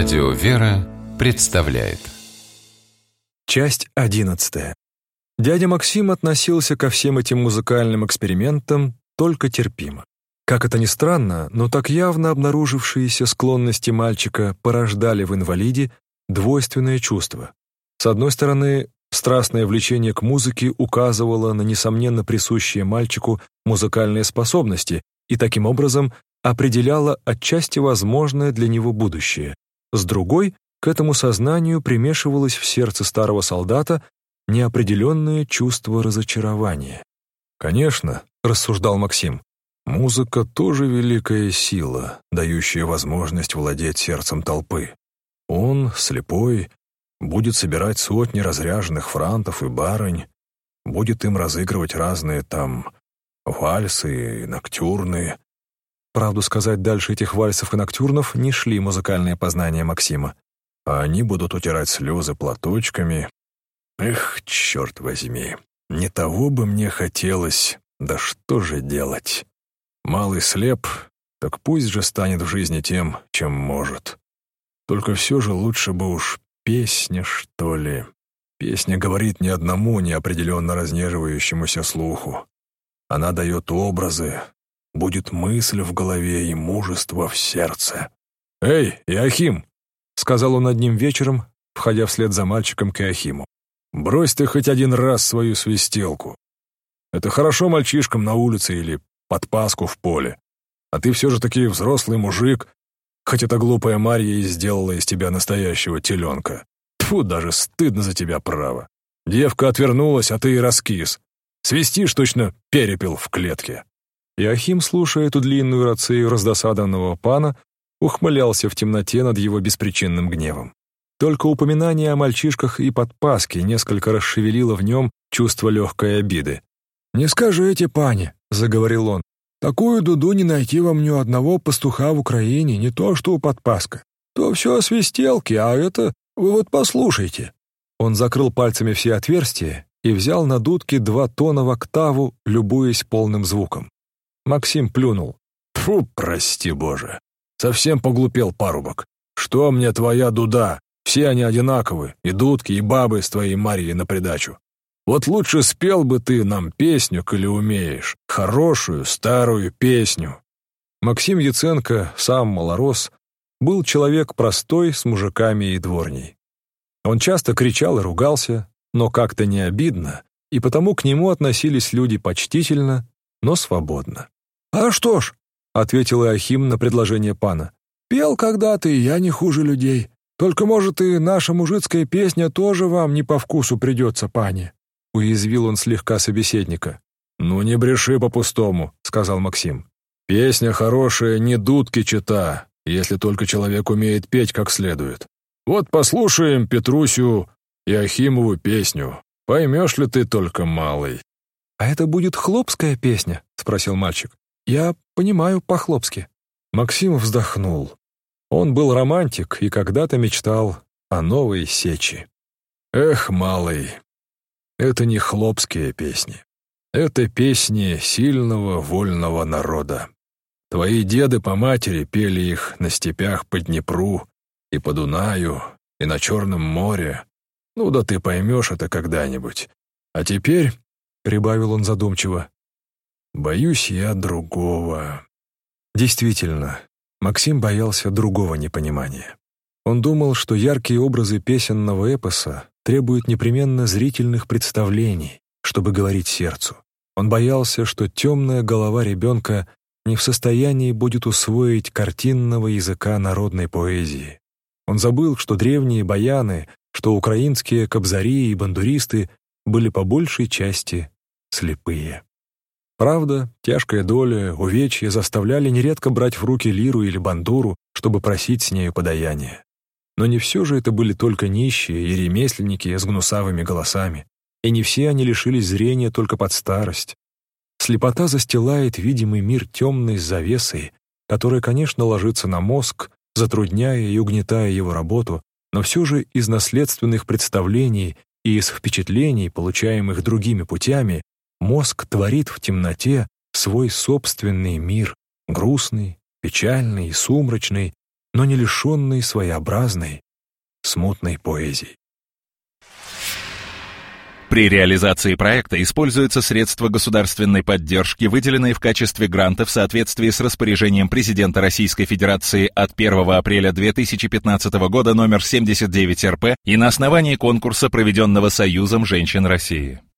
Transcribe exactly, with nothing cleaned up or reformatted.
Радио «Вера» представляет. Часть одиннадцатая. Дядя Максим относился ко всем этим музыкальным экспериментам только терпимо. Как это ни странно, но так явно обнаружившиеся склонности мальчика порождали в инвалиде двойственное чувство. С одной стороны, страстное влечение к музыке указывало на несомненно присущие мальчику музыкальные способности и таким образом определяло отчасти возможное для него будущее. С другой, к этому сознанию примешивалось в сердце старого солдата неопределенное чувство разочарования. «Конечно», — рассуждал Максим, — «музыка тоже великая сила, дающая возможность владеть сердцем толпы. Он, слепой, будет собирать сотни разряженных франтов и барынь, будет им разыгрывать разные там вальсы и ноктюрны». Правду сказать, дальше этих вальсов и ноктюрнов не шли музыкальные познания Максима. А они будут утирать слезы платочками. Эх, черт возьми, не того бы мне хотелось, да что же делать? Малый слеп, так пусть же станет в жизни тем, чем может. Только все же лучше бы уж песня, что ли. Песня говорит ни одному неопределенно разнеживающемуся слуху. Она дает образы, будет мысль в голове и мужество в сердце. «Эй, Иохим!» — сказал он одним вечером, входя вслед за мальчиком к Иохиму. «Брось ты хоть один раз свою свистелку. Это хорошо мальчишкам на улице или под паску в поле. А ты все же таки взрослый мужик, хоть эта глупая Марья и сделала из тебя настоящего теленка. Тьфу, даже стыдно за тебя, право. Девка отвернулась, а ты и раскис. Свистишь точно перепел в клетке». Иохим, слушая эту длинную рацию раздосадованного пана, ухмылялся в темноте над его беспричинным гневом. Только упоминание о мальчишках и подпаске несколько расшевелило в нем чувство легкой обиды. «Не скажите, пане», — заговорил он, — «такую дуду не найти вам ни у одного пастуха в Украине, не то что у подпаска. То все свистелки, а это вы вот послушайте». Он закрыл пальцами все отверстия и взял на дудке два тона в октаву, любуясь полным звуком. Максим плюнул. «Тьфу, прости Боже! Совсем поглупел парубок. Что мне твоя дуда? Все они одинаковы, и дудки, и бабы с твоей Марьей на придачу. Вот лучше спел бы ты нам песню, коли умеешь, хорошую старую песню». Максим Яценко, сам малорос, был человек простой, с мужиками и дворней. Он часто кричал и ругался, но как-то не обидно, и потому к нему относились люди почтительно, но свободно. «А что ж», — ответил Иохим на предложение пана, — «пел когда-то, и я не хуже людей. Только, может, и наша мужицкая песня тоже вам не по вкусу придется, пане». Уязвил он слегка собеседника. «Ну не бреши по-пустому», — сказал Максим. «Песня хорошая, не дудки чита, если только человек умеет петь как следует. Вот послушаем Петрусю Иохимову песню. Поймешь ли ты только, малый?» «А это будет хлопская песня?» — спросил мальчик. «Я понимаю по-хлопски». Максим вздохнул. Он был романтик и когда-то мечтал о новой сечи. «Эх, малый, это не хлопские песни. Это песни сильного вольного народа. Твои деды по матери пели их на степях по Днепру и по Дунаю, и на Черном море. Ну да ты поймешь это когда-нибудь. А теперь, — прибавил он задумчиво, — боюсь я другого». Действительно, Максим боялся другого непонимания. Он думал, что яркие образы песенного эпоса требуют непременно зрительных представлений, чтобы говорить сердцу. Он боялся, что темная голова ребенка не в состоянии будет усвоить картинного языка народной поэзии. Он забыл, что древние баяны, что украинские кобзари и бандуристы были по большей части слепые. Правда, тяжкая доля, увечья заставляли нередко брать в руки лиру или бандуру, чтобы просить с нею подаяние. Но не все же это были только нищие и ремесленники с гнусавыми голосами, и не все они лишились зрения только под старость. Слепота застилает видимый мир темной завесой, которая, конечно, ложится на мозг, затрудняя и угнетая его работу, но все же из наследственных представлений и из впечатлений, получаемых другими путями, мозг творит в темноте свой собственный мир, грустный, печальный и сумрачный, но не лишенный своеобразной, смутной поэзии. При реализации проекта используются средства государственной поддержки, выделенные в качестве гранта в соответствии с распоряжением президента Российской Федерации от первого апреля две тысячи пятнадцатого года номер семьдесят девять эр пэ и на основании конкурса, проведенного Союзом женщин России.